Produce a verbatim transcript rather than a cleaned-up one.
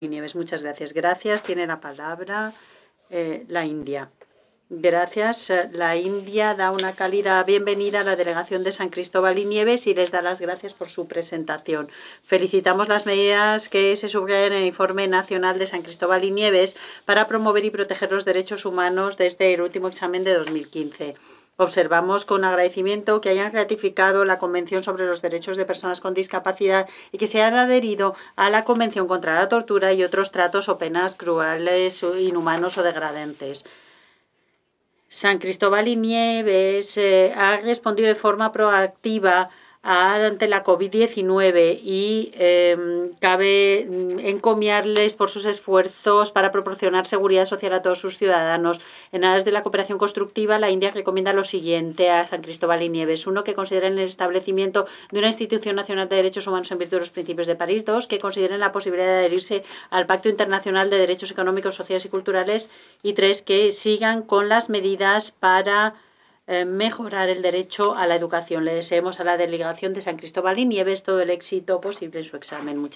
Nieves, muchas gracias. Gracias. Tiene la palabra eh, la India. Gracias. La India da una cálida bienvenida a la delegación de San Cristóbal y Nieves y les da las gracias por su presentación. Felicitamos las medidas que se subrayan en el Informe Nacional de San Cristóbal y Nieves para promover y proteger los derechos humanos desde el último examen de dos mil quince. Observamos con agradecimiento que hayan ratificado la Convención sobre los Derechos de Personas con Discapacidad y que se hayan adherido a la Convención contra la Tortura y otros tratos o penas crueles, inhumanos o degradantes. San Cristóbal y Nieves eh, ha respondido de forma proactiva ante la COVID diecinueve y eh, cabe encomiarles por sus esfuerzos para proporcionar seguridad social a todos sus ciudadanos. En aras de la cooperación constructiva, la India recomienda lo siguiente a San Cristóbal y Nieves. Uno, que consideren el establecimiento de una institución nacional de derechos humanos en virtud de los principios de París. Dos, que consideren la posibilidad de adherirse al Pacto Internacional de Derechos Económicos, Sociales y Culturales. Y tres, que sigan con las medidas para mejorar el derecho a la educación. Le deseamos a la delegación de San Cristóbal y Nieves todo el éxito posible en su examen. Muchas